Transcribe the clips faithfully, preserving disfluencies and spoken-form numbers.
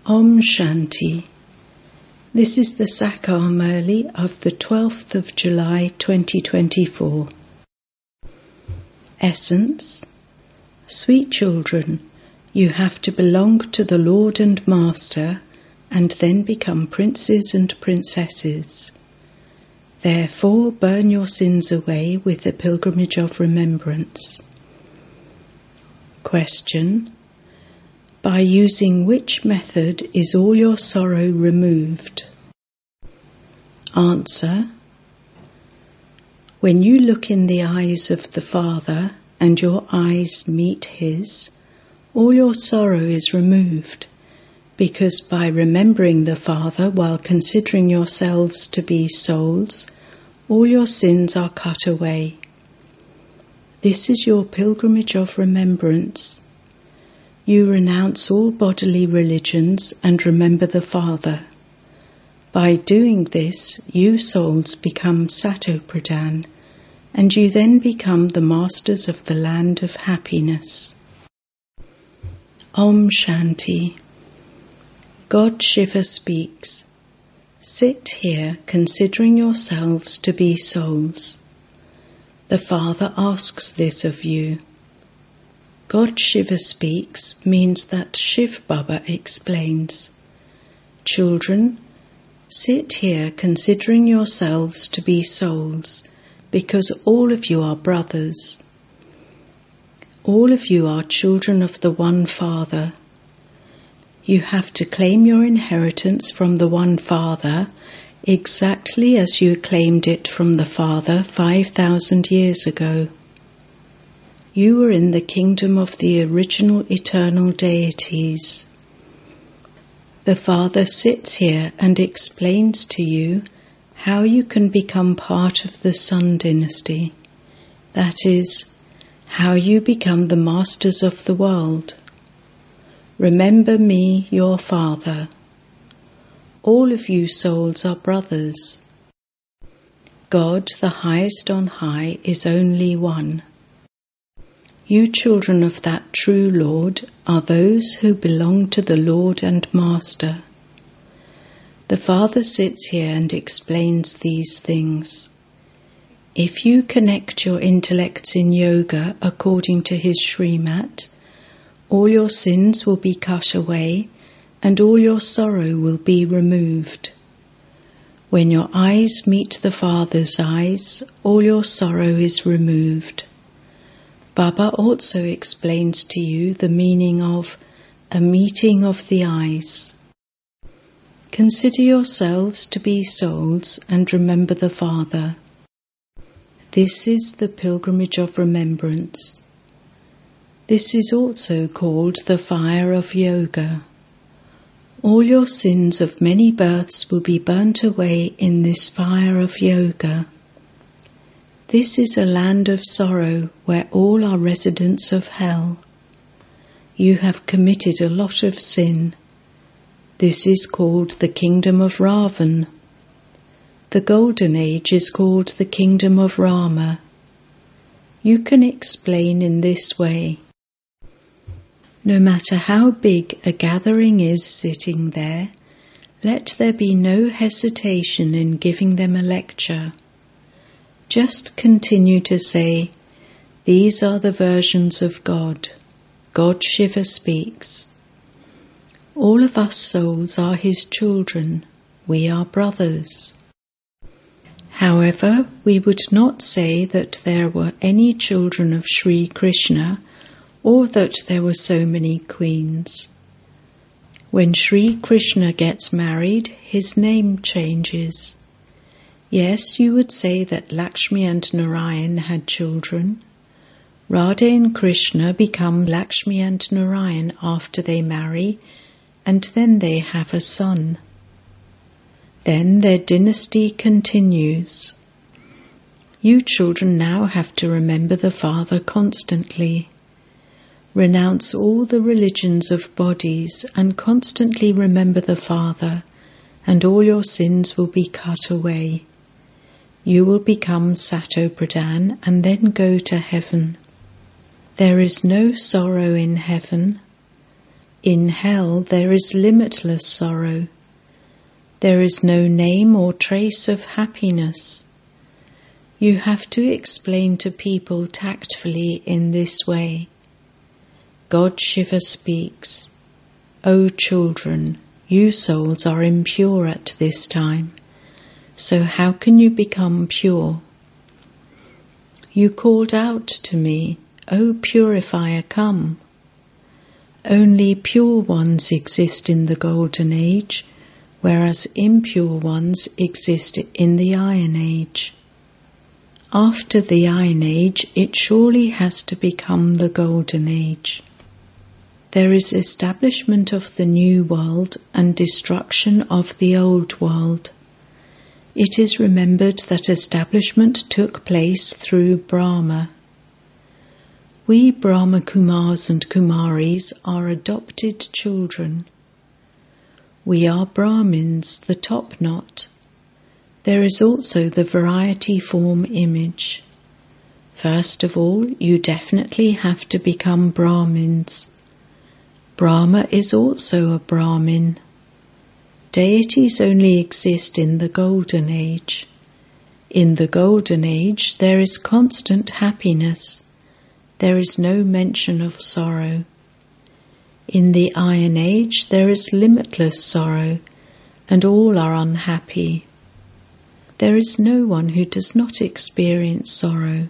Om Shanti. This is the Sakar Murli of the twelfth of July twenty twenty-four. Essence. Sweet children, you have to belong to the Lord and Master and then become princes and princesses. Therefore burn your sins away with the pilgrimage of remembrance. Question. By using which method is all your sorrow removed? Answer. When you look in the eyes of the Father and your eyes meet His, all your sorrow is removed, because by remembering the Father while considering yourselves to be souls, all your sins are cut away. This is your pilgrimage of remembrance. You renounce all bodily religions and remember the Father. By doing this, you souls become Sato Pradhan, and you then become the masters of the land of happiness. Om Shanti. God Shiva speaks. Sit here considering yourselves to be souls. The Father asks this of you. God Shiva speaks means that Shiv Baba explains. Children, sit here considering yourselves to be souls, because all of you are brothers. All of you are children of the one Father. You have to claim your inheritance from the one Father exactly as you claimed it from the Father five thousand years ago. You were in the kingdom of the original eternal deities. The Father sits here and explains to you how you can become part of the Sun dynasty. That is, how you become the masters of the world. Remember me, your Father. All of you souls are brothers. God, the highest on high, is only one. You children of that true Lord are those who belong to the Lord and Master. The Father sits here and explains these things. If you connect your intellects in yoga according to his Srimat, all your sins will be cut away and all your sorrow will be removed. When your eyes meet the Father's eyes, all your sorrow is removed. Baba also explains to you the meaning of a meeting of the eyes. Consider yourselves to be souls and remember the Father. This is the pilgrimage of remembrance. This is also called the fire of yoga. All your sins of many births will be burnt away in this fire of yoga. This is a land of sorrow where all are residents of hell. You have committed a lot of sin. This is called the kingdom of Ravan. The golden age is called the kingdom of Rama. You can explain in this way. No matter how big a gathering is sitting there, let there be no hesitation in giving them a lecture. Just continue to say, these are the versions of God. God Shiva speaks. All of us souls are his children. We are brothers. However, we would not say that there were any children of Sri Krishna or that there were so many queens. When Sri Krishna gets married, his name changes. Yes, you would say that Lakshmi and Narayan had children. Radha and Krishna become Lakshmi and Narayan after they marry, and then they have a son. Then their dynasty continues. You children now have to remember the Father constantly. Renounce all the religions of bodies and constantly remember the Father, and all your sins will be cut away. You will become Sato Pradhan and then go to heaven. There is no sorrow in heaven. In hell there is limitless sorrow. There is no name or trace of happiness. You have to explain to people tactfully in this way. God Shiva speaks, O children, you souls are impure at this time, so how can you become pure? You called out to me, O purifier, come. Only pure ones exist in the golden age, whereas impure ones exist in the iron age. After the iron age, it surely has to become the golden age. There is establishment of the new world and destruction of the old world. It is remembered that establishment took place through Brahma. We Brahma Kumars and Kumaris are adopted children. We are Brahmins, the top knot. There is also the variety form image. First of all, you definitely have to become Brahmins. Brahma is also a Brahmin. Deities only exist in the golden age. In the golden age, there is constant happiness. There is no mention of sorrow. In the iron age, there is limitless sorrow, and all are unhappy. There is no one who does not experience sorrow.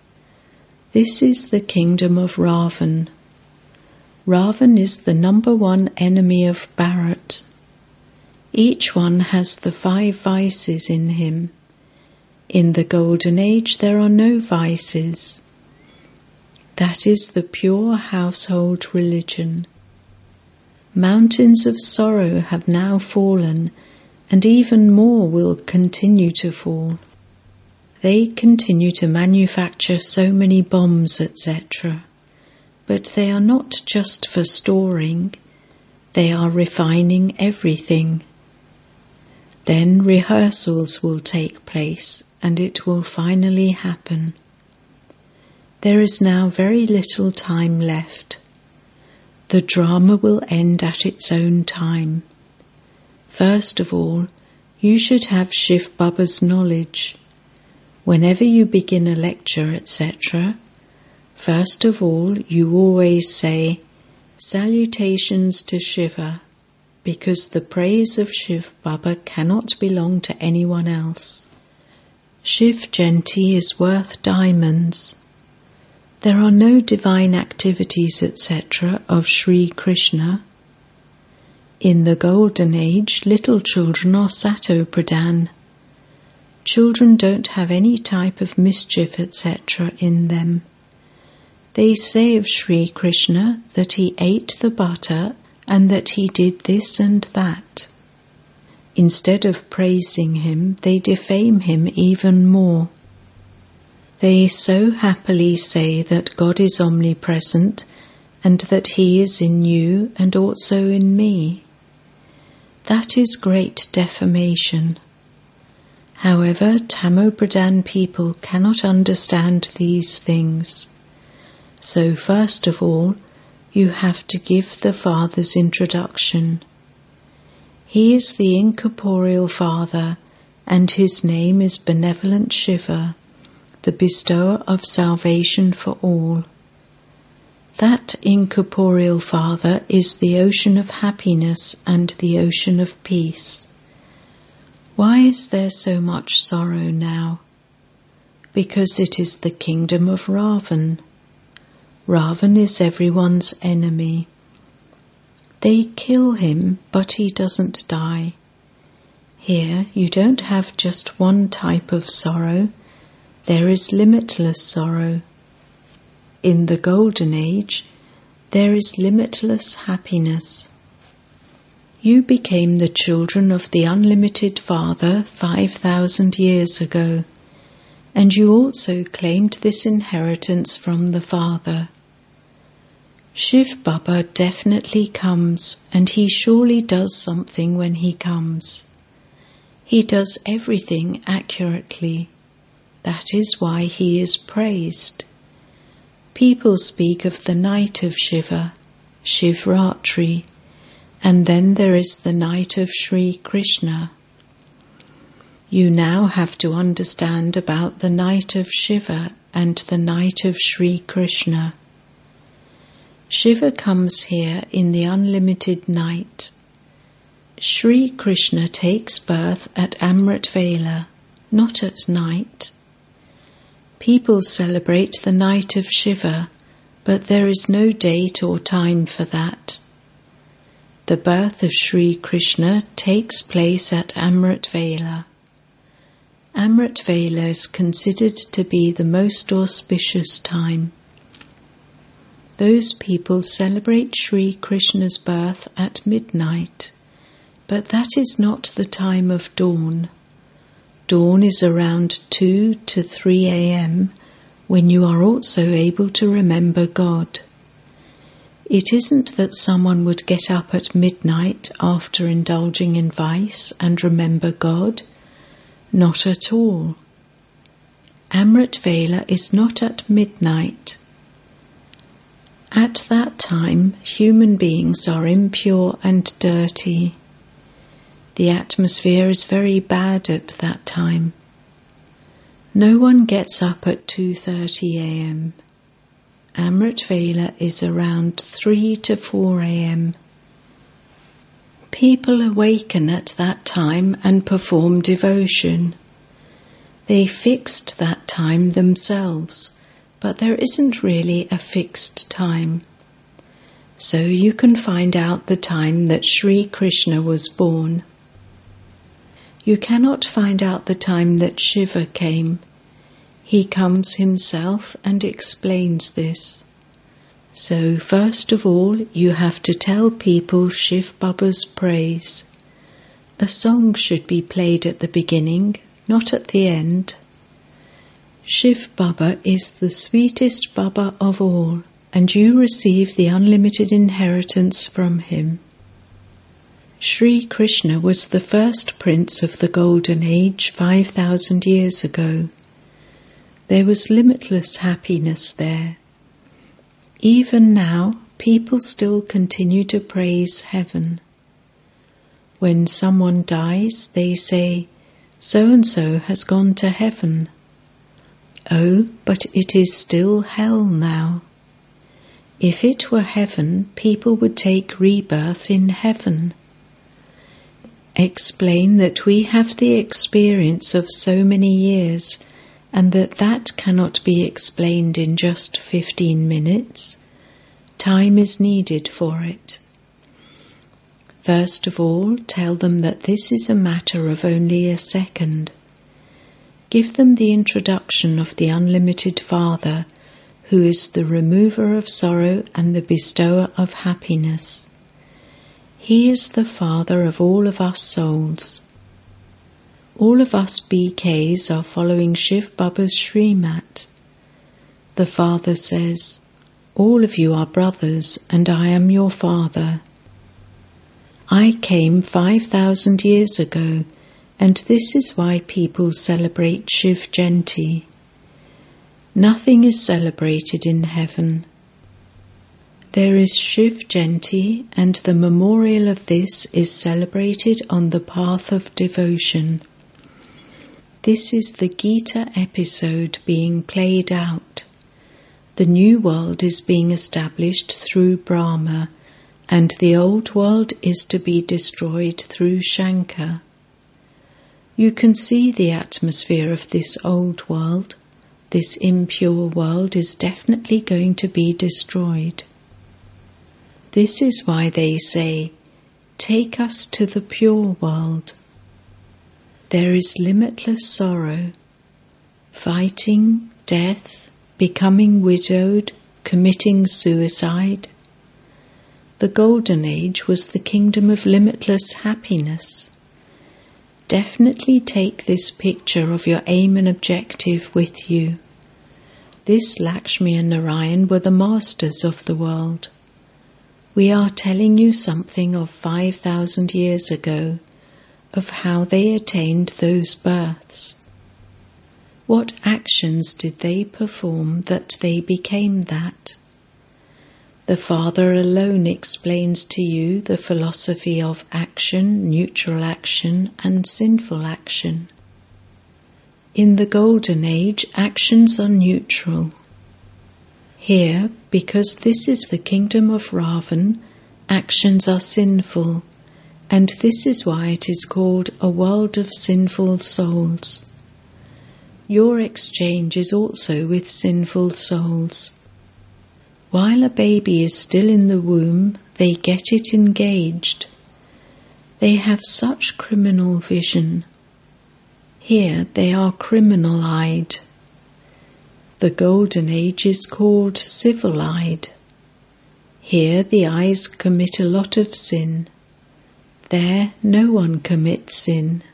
This is the kingdom of Ravan. Ravan is the number one enemy of Bharat. Each one has the five vices in him. In the golden age there are no vices. That is the pure household religion. Mountains of sorrow have now fallen, and even more will continue to fall. They continue to manufacture so many bombs, et cetera. But they are not just for storing, they are refining everything. Then rehearsals will take place, and it will finally happen. There is now very little time left. The drama will end at its own time. First of all, you should have Shiv Baba's knowledge. Whenever you begin a lecture, et cetera, first of all you always say, Salutations to Shiva, because the praise of Shiv Baba cannot belong to anyone else. Shiv Jayanti is worth diamonds. There are no divine activities, et cetera of Sri Krishna. In the golden age, little children are Sato Pradhan. Children don't have any type of mischief, et cetera in them. They say of Sri Krishna that he ate the butter and that he did this and that. Instead of praising him, they defame him even more. They so happily say that God is omnipresent and that he is in you and also in me. That is great defamation. However, Tamopradhan people cannot understand these things. So first of all, you have to give the Father's introduction. He is the incorporeal Father, and his name is Benevolent Shiva, the bestower of salvation for all. That incorporeal Father is the ocean of happiness and the ocean of peace. Why is there so much sorrow now? Because it is the kingdom of Ravan. Ravan is everyone's enemy. They kill him, but he doesn't die. Here you don't have just one type of sorrow. There is limitless sorrow. In the golden age, there is limitless happiness. You became the children of the unlimited Father five thousand years ago, and you also claimed this inheritance from the Father. Shiv Baba definitely comes, and he surely does something when he comes. He does everything accurately. That is why he is praised. People speak of the night of Shiva. Shivratri, and then there is the night of Sri Krishna. You now have to understand about the night of Shiva and the night of Sri Krishna. Shiva comes here in the unlimited night. Sri Krishna takes birth at Amrit Vela, not at night. People celebrate the night of Shiva, but there is no date or time for that. The birth of Sri Krishna takes place at Amrit Vela. Amrit Vela is considered to be the most auspicious time. Those people celebrate Sri Krishna's birth at midnight, but that is not the time of dawn. Dawn is around two to three a m, when you are also able to remember God. It isn't that someone would get up at midnight after indulging in vice and remember God. Not at all. Amrit Vela is not at midnight. At that time, human beings are impure and dirty. The atmosphere is very bad at that time. No one gets up at two thirty a m. Amrit Vela is around three to four a m. People awaken at that time and perform devotion. They fixed that time themselves, but there isn't really a fixed time. So you can find out the time that Sri Krishna was born. You cannot find out the time that Shiva came. He comes himself and explains this. So first of all, you have to tell people Shiv Baba's praise. A song should be played at the beginning, not at the end. Shiv Baba is the sweetest Baba of all, and you receive the unlimited inheritance from him. Sri Krishna was the first prince of the Golden Age five thousand years ago. There was limitless happiness there. Even now, people still continue to praise heaven. When someone dies, they say, so-and-so has gone to heaven. Oh, but it is still hell now. If it were heaven, people would take rebirth in heaven. Explain that we have the experience of so many years, and that that cannot be explained in just fifteen minutes. Time is needed for it. First of all, tell them that this is a matter of only a second. Give them the introduction of the Unlimited Father, who is the remover of sorrow and the bestower of happiness. He is the Father of all of us souls. All of us B Ks are following Shiv Baba's Srimat. The Father says, all of you are brothers and I am your father. I came five thousand years ago, and this is why people celebrate Shiv Jayanti. Nothing is celebrated in heaven. There is Shiv Jayanti, and the memorial of this is celebrated on the path of devotion. This is the Gita episode being played out. The new world is being established through Brahma, and the old world is to be destroyed through Shankar. You can see the atmosphere of this old world. This impure world is definitely going to be destroyed. This is why they say, take us to the pure world. There is limitless sorrow, fighting, death, becoming widowed, committing suicide. The Golden Age was the kingdom of limitless happiness. Definitely take this picture of your aim and objective with you. This Lakshmi and Narayan were the masters of the world. We are telling you something of five thousand years ago, of how they attained those births. What actions did they perform that they became that? The Father alone explains to you the philosophy of action, neutral action, and sinful action. In the Golden Age, actions are neutral. Here, because this is the kingdom of Ravan, actions are sinful, and this is why it is called a world of sinful souls. Your exchange is also with sinful souls. While a baby is still in the womb, they get it engaged. They have such criminal vision. Here they are criminal-eyed. The Golden Age is called civil-eyed. Here the eyes commit a lot of sin. There no one commits sin.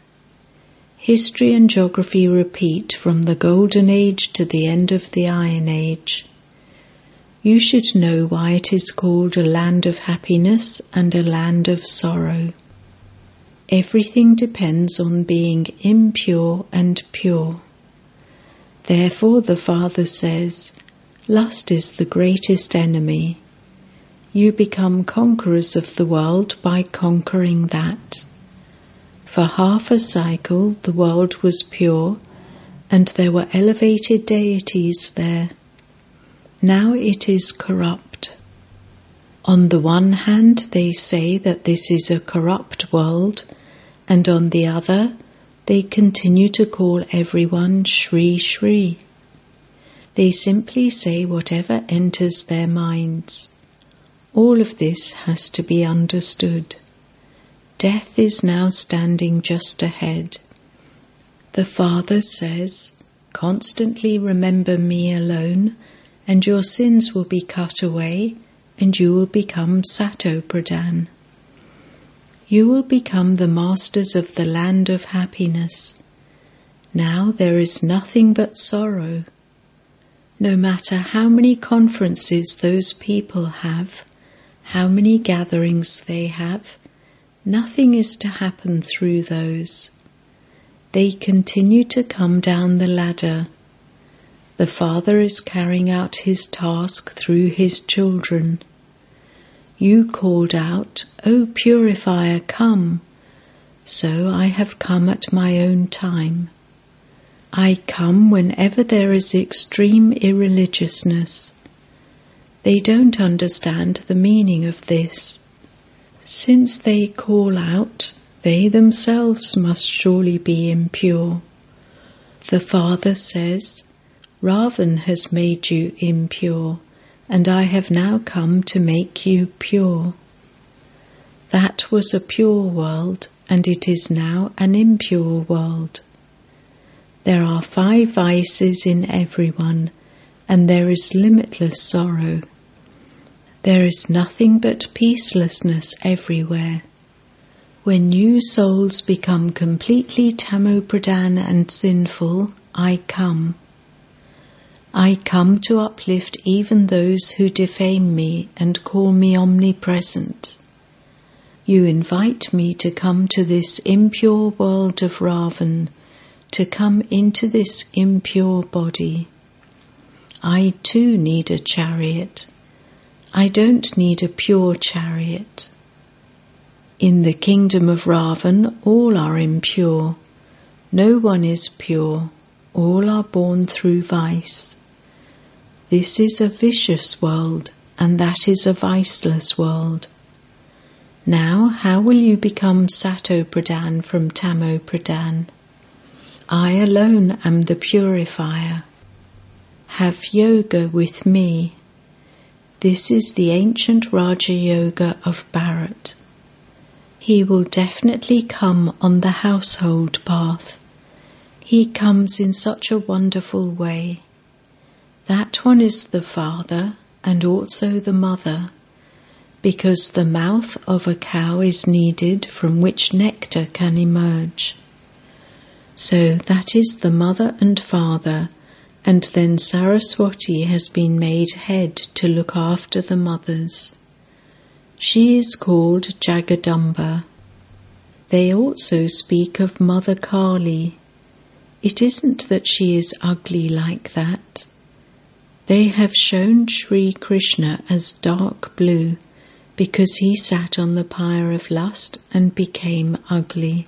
History and geography repeat from the Golden Age to the end of the Iron Age. You should know why it is called a land of happiness and a land of sorrow. Everything depends on being impure and pure. Therefore the Father says, lust is the greatest enemy. You become conquerors of the world by conquering that. For half a cycle the world was pure, and there were elevated deities there. Now it is corrupt. On the one hand they say that this is a corrupt world, and on the other they continue to call everyone Shri Shri. They simply say whatever enters their minds. All of this has to be understood. Death is now standing just ahead. The Father says, constantly remember me alone, and your sins will be cut away, and you will become Sato Pradhan. You will become the masters of the land of happiness. Now there is nothing but sorrow. No matter how many conferences those people have, how many gatherings they have, nothing is to happen through those. They continue to come down the ladder. The Father is carrying out his task through his children. You called out, O Purifier, come. So I have come at my own time. I come whenever there is extreme irreligiousness. They don't understand the meaning of this. Since they call out, they themselves must surely be impure. The Father says, Ravan has made you impure, and I have now come to make you pure. That was a pure world, and it is now an impure world. There are five vices in everyone, and there is limitless sorrow. There is nothing but peacelessness everywhere. When new souls become completely Tamopradhan and sinful, I come. I come to uplift even those who defame me and call me omnipresent. You invite me to come to this impure world of Ravan, to come into this impure body. I too need a chariot. I don't need a pure chariot. In the kingdom of Ravan, all are impure. No one is pure. All are born through vice. This is a vicious world, and that is a viceless world. Now, how will you become Sato Pradhan from Tamo Pradhan? I alone am the purifier. Have yoga with me. This is the ancient Raja Yoga of Bharat. He will definitely come on the household path. He comes in such a wonderful way. That one is the father and also the mother, because the mouth of a cow is needed from which nectar can emerge. So that is the mother and father, and then Saraswati has been made head to look after the mothers. She is called Jagadamba. They also speak of Mother Kali. It isn't that she is ugly like that. They have shown Sri Krishna as dark blue because he sat on the pyre of lust and became ugly.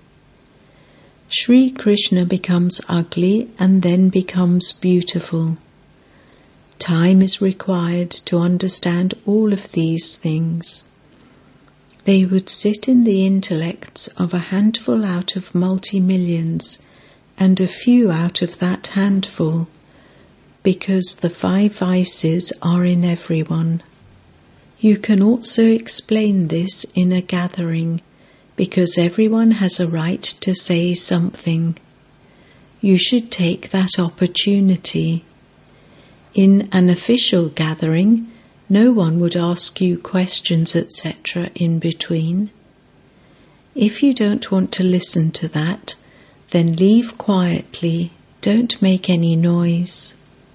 Sri Krishna becomes ugly and then becomes beautiful. Time is required to understand all of these things. They would sit in the intellects of a handful out of multi-millions and a few out of that handful, because the five vices are in everyone. You can also explain this in a gathering, because everyone has a right to say something. You should take that opportunity. In an official gathering, no one would ask you questions, et cetera in between. If you don't want to listen to that, then leave quietly, don't make any noise.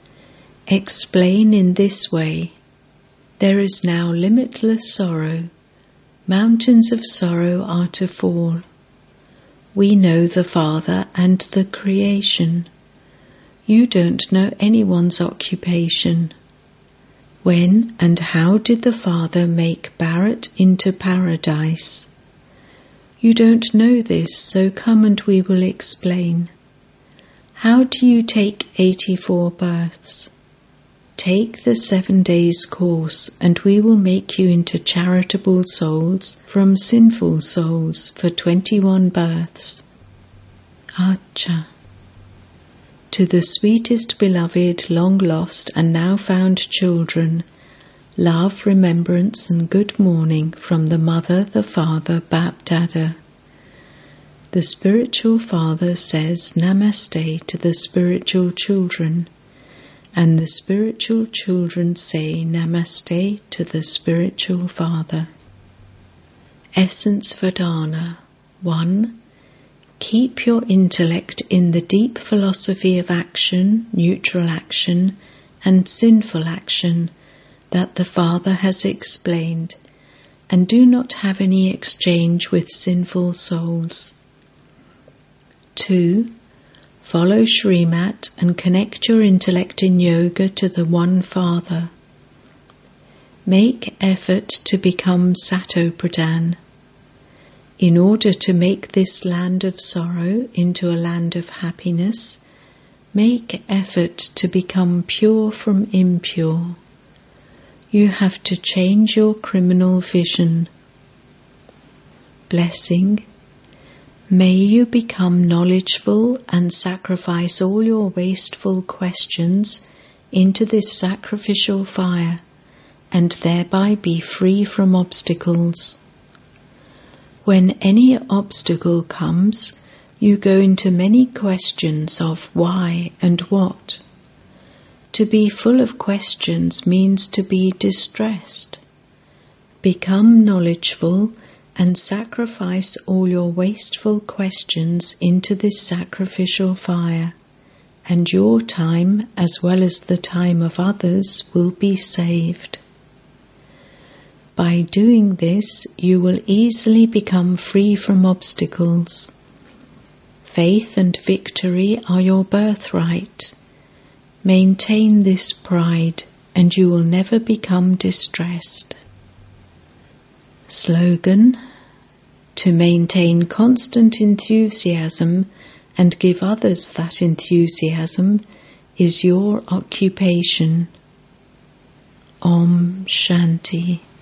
Explain in this way: there is now limitless sorrow. Mountains of sorrow are to fall. We know the Father and the creation. You don't know anyone's occupation. When and how did the Father make Bharat into paradise? You don't know this, so come and we will explain. How do you take eighty-four births? Take the seven days course and we will make you into charitable souls from sinful souls for twenty-one births. Acha. To the sweetest beloved, long lost and now found children, love, remembrance and good morning from the Mother, the Father, Bap Dada. The spiritual father says Namaste to the spiritual children, and the spiritual children say Namaste to the spiritual father. Essence Vedana. one. Keep your intellect in the deep philosophy of action, neutral action, and sinful action that the Father has explained, and do not have any exchange with sinful souls. two. Follow Srimat and connect your intellect in yoga to the One Father. Make effort to become Sato Pradhan. In order to make this land of sorrow into a land of happiness, make effort to become pure from impure. You have to change your criminal vision. Blessing. May you become knowledgeful and sacrifice all your wasteful questions into this sacrificial fire, and thereby be free from obstacles. When any obstacle comes, you go into many questions of why and what. To be full of questions means to be distressed. Become knowledgeful and sacrifice all your wasteful questions into this sacrificial fire, and your time, as well as the time of others, will be saved. By doing this, you will easily become free from obstacles. Faith and victory are your birthright. Maintain this pride, and you will never become distressed. Slogan: to maintain constant enthusiasm and give others that enthusiasm is your occupation. Om Shanti.